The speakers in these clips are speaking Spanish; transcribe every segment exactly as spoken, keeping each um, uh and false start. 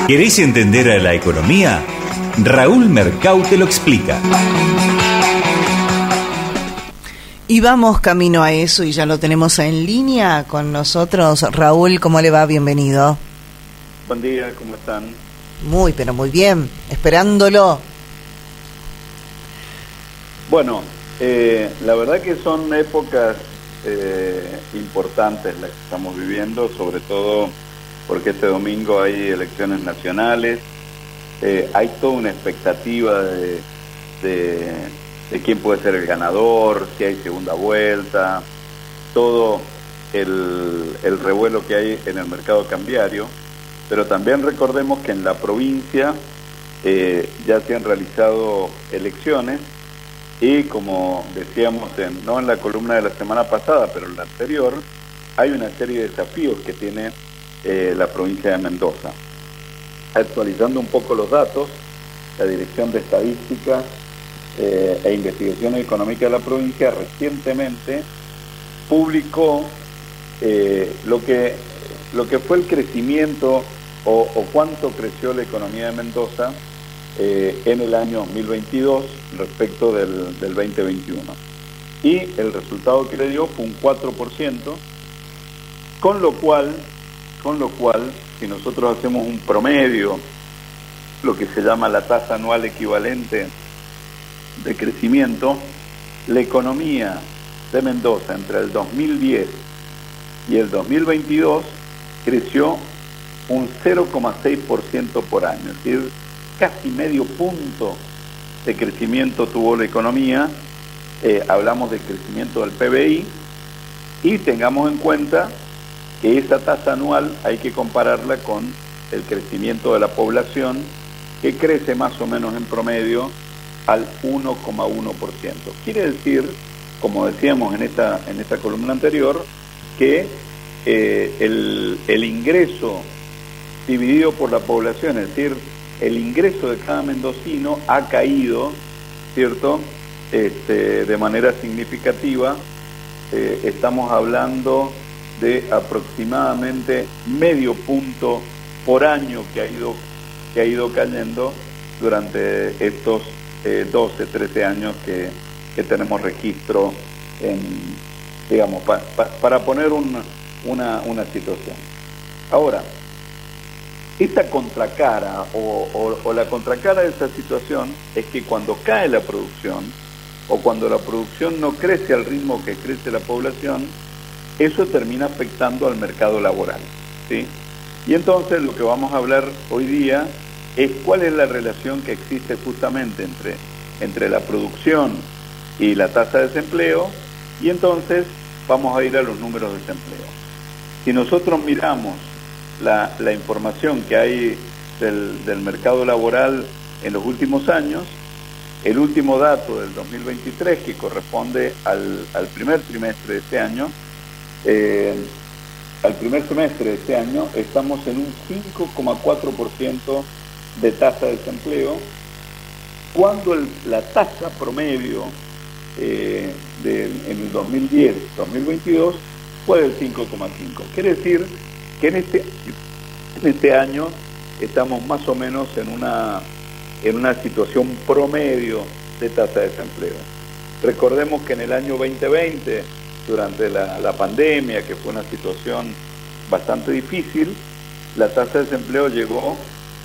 ¿Querés entender a la economía? Raúl Mercau te lo explica. Y vamos camino a eso y ya lo tenemos en línea con nosotros. Raúl, ¿cómo le va? Bienvenido. Buen día, ¿cómo están? Muy, pero muy bien, esperándolo. Bueno, eh, la verdad que son épocas eh, importantes las que estamos viviendo, sobre todo porque este domingo hay elecciones nacionales, eh, hay toda una expectativa de, de, de quién puede ser el ganador, si hay segunda vuelta, todo el, el revuelo que hay en el mercado cambiario, pero también recordemos que en la provincia eh, ya se han realizado elecciones y, como decíamos, en, no en la columna de la semana pasada, pero en la anterior, hay una serie de desafíos que tiene eh, la provincia de Mendoza. Actualizando un poco los datos, la Dirección de Estadística eh, e Investigación Económica de la provincia recientemente publicó eh, lo que lo que fue el crecimiento o, o cuánto creció la economía de Mendoza eh, en el año dos mil veintidós respecto del, del veinte veintiuno. Y el resultado que le dio fue un cuatro por ciento, con lo cual, con lo cual, si nosotros hacemos un promedio, lo que se llama la tasa anual equivalente de crecimiento, la economía de Mendoza entre el dos mil diez y el dos mil veintidós creció un cero coma seis por ciento por año, es decir, casi medio punto de crecimiento tuvo la economía. Eh, hablamos de crecimiento del P B I, y tengamos en cuenta que esa tasa anual hay que compararla con el crecimiento de la población, que crece más o menos en promedio al uno coma uno por ciento. Quiere decir, como decíamos en esta, en esta columna anterior, que eh, el, el ingreso dividido por la población, es decir, el ingreso de cada mendocino ha caído, ¿cierto?, este, de manera significativa. Eh, estamos hablando de aproximadamente medio punto por año que ha ido, que ha ido cayendo durante estos eh, doce, trece años que, que tenemos registro en, digamos, pa, pa, para poner un, una, una situación. Ahora, esta contracara o, o, o la contracara de esta situación es que cuando cae la producción o cuando la producción no crece al ritmo que crece la población, eso termina afectando al mercado laboral, ¿sí? Y entonces lo que vamos a hablar hoy día es cuál es la relación que existe justamente entre, entre la producción y la tasa de desempleo, y entonces vamos a ir a los números de desempleo. Si nosotros miramos la, la información que hay del, del mercado laboral en los últimos años, el último dato del dos mil veintitrés, que corresponde al, al primer trimestre de este año, eh, al primer semestre de este año, estamos en un cinco coma cuatro por ciento de tasa de desempleo, cuando el, la tasa promedio eh, de, en el dos mil diez dos mil veintidós fue del cinco coma cinco. Quiere decir que en este, en este año estamos más o menos en una, en una situación promedio de tasa de desempleo. Recordemos que en el año veinte veinte, durante la, la pandemia, que fue una situación bastante difícil, la tasa de desempleo llegó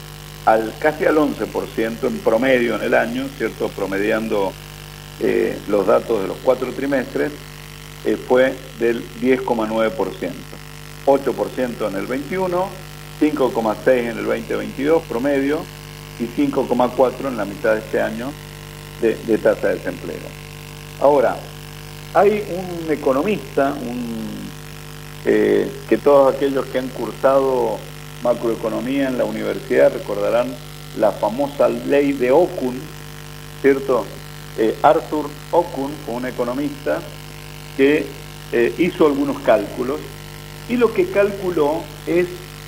al casi al once por ciento en promedio en el año, ¿cierto? Promediando eh, los datos de los cuatro trimestres, eh, fue del diez coma nueve por ciento. ocho por ciento en el veintiuno, cinco coma seis por ciento en el veinte veintidós promedio y cinco coma cuatro por ciento en la mitad de este año de, de tasa de desempleo. Ahora, hay un economista, un, eh, que todos aquellos que han cursado macroeconomía en la universidad recordarán la famosa ley de Okun, ¿cierto? Eh, Arthur Okun fue un economista que eh, hizo algunos cálculos, y lo que calculó es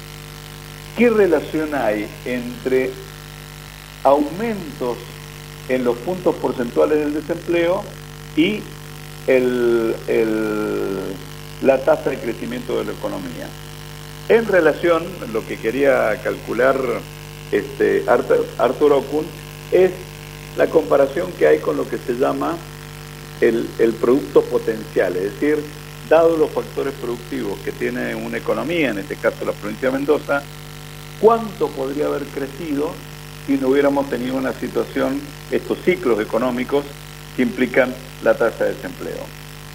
qué relación hay entre aumentos en los puntos porcentuales del desempleo y el, el, la tasa de crecimiento de la economía. En relación, lo que quería calcular este, Arthur, Arthur Okun, es la comparación que hay con lo que se llama el, el producto potencial, es decir, dados los factores productivos que tiene una economía, en este caso la provincia de Mendoza, ¿cuánto podría haber crecido si no hubiéramos tenido una situación, estos ciclos económicos que implican la tasa de desempleo?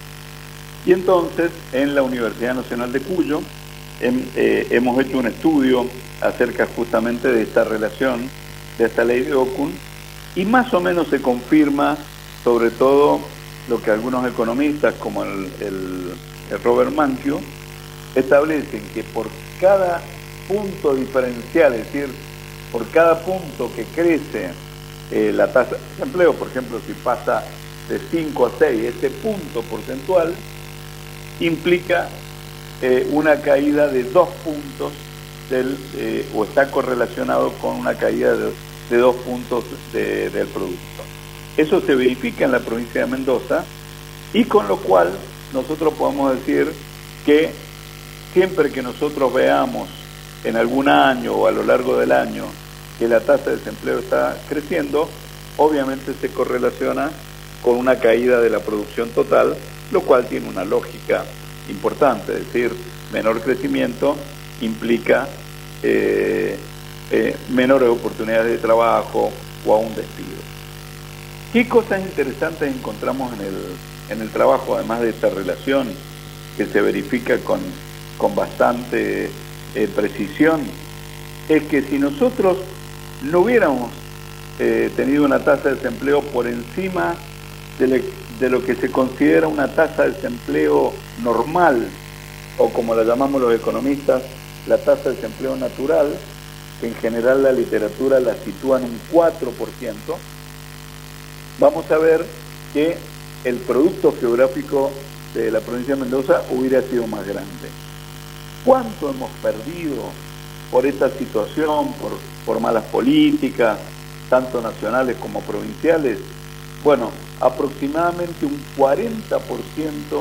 Y entonces, en la Universidad Nacional de Cuyo, hem, eh, hemos hecho un estudio acerca justamente de esta relación, de esta ley de Okun, y más o menos se confirma, sobre todo, lo que algunos economistas, como el, el, el Robert Mankiw, establecen que por cada punto diferencial, es decir, por cada punto que crece eh, la tasa de desempleo, por ejemplo, si pasa de cinco a seis, ese punto porcentual implica eh, una caída de dos puntos del, eh, o está correlacionado con una caída de, de dos puntos de, del producto. Eso se verifica en la provincia de Mendoza, y con lo cual nosotros podemos decir que siempre que nosotros veamos en algún año o a lo largo del año que la tasa de desempleo está creciendo, obviamente se correlaciona con una caída de la producción total, lo cual tiene una lógica importante, es decir, menor crecimiento implica eh, eh, menores oportunidades de trabajo o a un despido. ¿Qué cosas interesantes encontramos en el, en el trabajo, además de esta relación que se verifica con, con bastante eh, precisión? Es que si nosotros no hubiéramos eh, tenido una tasa de desempleo por encima de, le, de lo que se considera una tasa de desempleo normal, o como la llamamos los economistas, la tasa de desempleo natural, que en general la literatura la sitúa en un cuatro por ciento, vamos a ver que el producto geográfico de la provincia de Mendoza hubiera sido más grande. ¿Cuánto hemos perdido por esta situación, por, por malas políticas, tanto nacionales como provinciales? Bueno, aproximadamente un cuarenta por ciento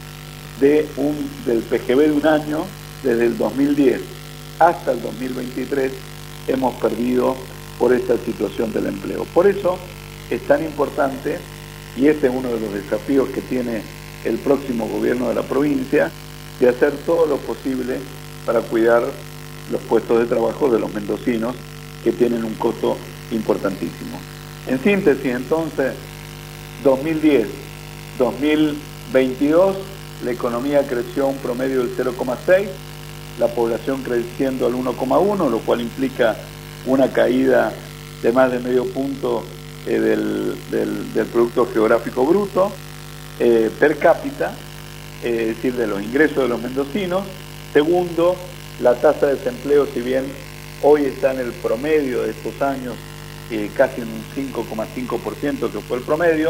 de un, del P G B de un año, desde el dos mil diez hasta el dos mil veintitrés, hemos perdido por esta situación del empleo. Por eso es tan importante, y este es uno de los desafíos que tiene el próximo gobierno de la provincia, de hacer todo lo posible para cuidar los puestos de trabajo de los mendocinos, que tienen un costo importantísimo. En síntesis, entonces, dos mil diez a dos mil veintidós, la economía creció un promedio del cero coma seis, la población creciendo al uno coma uno, lo cual implica una caída de más de medio punto eh, del, del, del Producto Geográfico Bruto, eh, per cápita, eh, es decir, de los ingresos de los mendocinos. Segundo, la tasa de desempleo, si bien hoy está en el promedio de estos años, eh, casi en un cinco coma cinco por ciento que fue el promedio,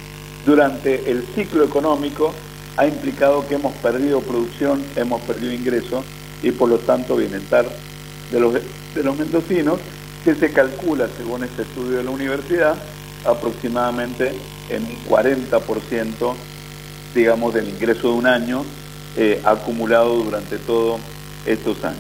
durante el ciclo económico ha implicado que hemos perdido producción, hemos perdido ingresos y por lo tanto bienestar de los, de los mendocinos, que se calcula, según este estudio de la universidad, aproximadamente en un cuarenta por ciento, digamos, del ingreso de un año eh, acumulado durante todos estos años.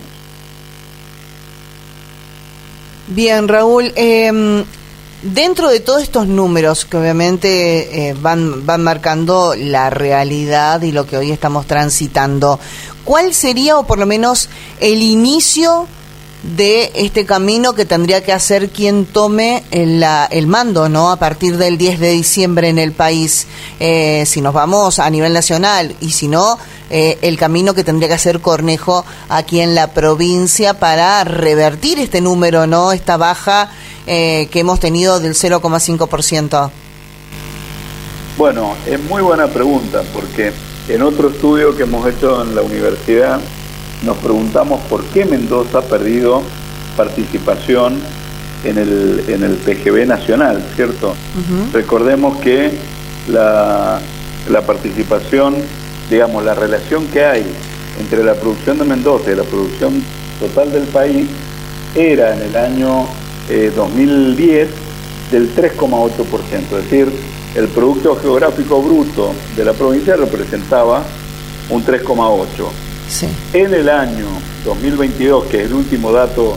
Bien, Raúl, eh, dentro de todos estos números que obviamente eh, van, van marcando la realidad y lo que hoy estamos transitando, ¿cuál sería, o por lo menos el inicio de este camino que tendría que hacer quien tome el, la, el mando, ¿no?, a partir del diez de diciembre en el país? Eh, si nos vamos a nivel nacional, y si no, eh, el camino que tendría que hacer Cornejo aquí en la provincia para revertir este número, ¿no?, esta baja eh, que hemos tenido del cero coma cinco por ciento. Bueno, es muy buena pregunta, porque en otro estudio que hemos hecho en la universidad nos preguntamos por qué Mendoza ha perdido participación en el, en el P G B nacional, ¿cierto? Uh-huh. Recordemos que la, la participación, digamos, la relación que hay entre la producción de Mendoza y la producción total del país era en el año eh, dos mil diez del tres coma ocho por ciento, es decir, el Producto Geográfico Bruto de la provincia representaba un tres coma ocho por ciento. Sí. En el año dos mil veintidós, que es el último dato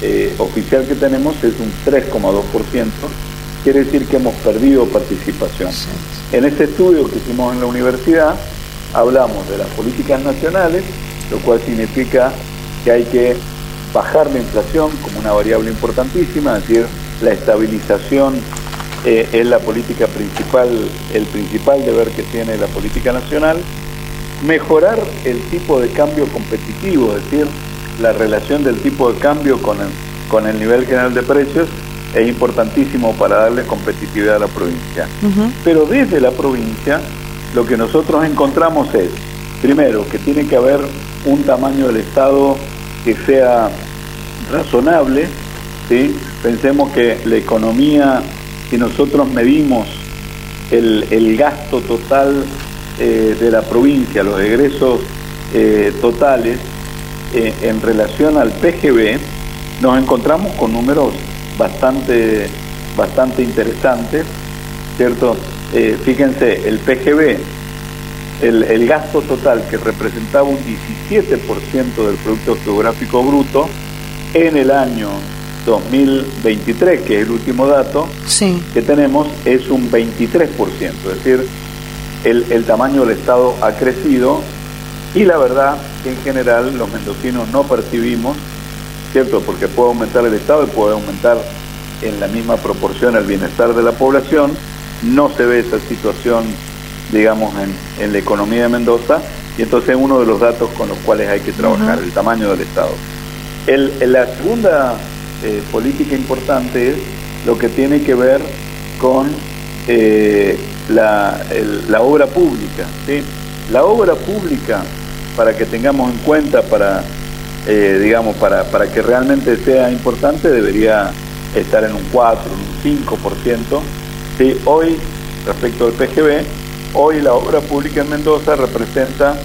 eh, oficial que tenemos es un tres coma dos por ciento, quiere decir que hemos perdido participación. En este estudio que hicimos en la universidad, hablamos de las políticas nacionales, lo cual significa que hay que bajar la inflación como una variable importantísima, es decir, la estabilización eh, es la política principal, el principal deber que tiene la política nacional, mejorar el tipo de cambio competitivo, es decir, la relación del tipo de cambio con el, con el nivel general de precios es importantísimo para darle competitividad a la provincia. Uh-huh. Pero desde la provincia lo que nosotros encontramos es, primero, que tiene que haber un tamaño del Estado que sea razonable, ¿sí? Pensemos que la economía, si nosotros medimos el, el gasto total eh, de la provincia, los egresos eh, totales, eh, en relación al P G B, nos encontramos con números bastante, bastante interesantes, ¿cierto? Eh, fíjense, el P G B, el, el gasto total que representaba un diecisiete por ciento del Producto Geográfico Bruto, en el año dos mil veintitrés, que es el último dato sí. que tenemos, es un veintitrés por ciento, es decir, el, el tamaño del Estado ha crecido y la verdad que en general los mendocinos no percibimos, ¿cierto? Porque puede aumentar el Estado y puede aumentar en la misma proporción el bienestar de la población, no se ve esa situación, digamos, en, en la economía de Mendoza, y entonces es uno de los datos con los cuales hay que trabajar, uh-huh. el tamaño del Estado. El, la segunda eh, política importante es lo que tiene que ver con eh, la, el, la obra pública, ¿sí? La obra pública, para que tengamos en cuenta, para eh, digamos, para, para que realmente sea importante, debería estar en un cuatro, en un cinco por ciento. ¿Sí? Hoy, respecto al P G B, hoy la obra pública en Mendoza representa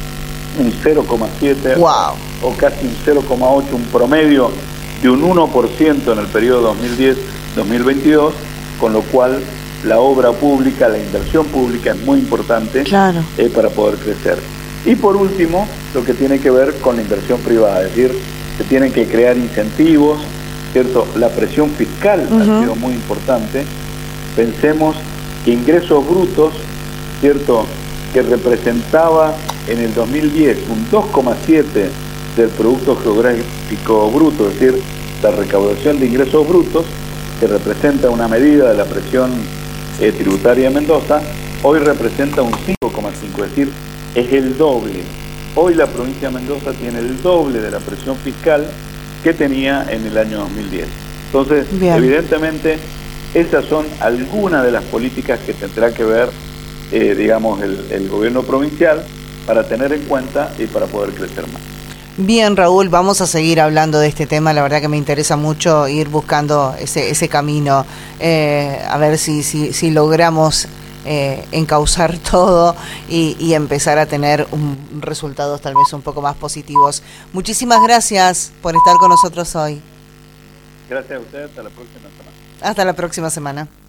un cero coma siete wow. o casi un cero coma ocho, un promedio de un uno por ciento en el periodo dos mil diez a dos mil veintidós, con lo cual la obra pública, la inversión pública es muy importante claro. eh, para poder crecer. Y por último, lo que tiene que ver con la inversión privada, es decir, se tienen que crear incentivos, ¿cierto? La presión fiscal uh-huh. ha sido muy importante. Pensemos que ingresos brutos, ¿cierto?, que representaba en el dos mil diez un dos coma siete del Producto Geográfico Bruto, es decir, la recaudación de ingresos brutos, que representa una medida de la presión eh, tributaria de Mendoza, hoy representa un cinco coma cinco, es decir, es el doble. Hoy la provincia de Mendoza tiene el doble de la presión fiscal que tenía en el año dos mil diez. Entonces, Bien. evidentemente, esas son algunas de las políticas que tendrá que ver, eh, digamos, el, el gobierno provincial para tener en cuenta y para poder crecer más. Bien, Raúl, vamos a seguir hablando de este tema. La verdad que me interesa mucho ir buscando ese ese camino, eh, a ver si si, si logramos eh, encauzar todo y, y empezar a tener un, resultados tal vez un poco más positivos. Muchísimas gracias por estar con nosotros hoy. Gracias a ustedes, hasta la próxima semana. Hasta la próxima semana.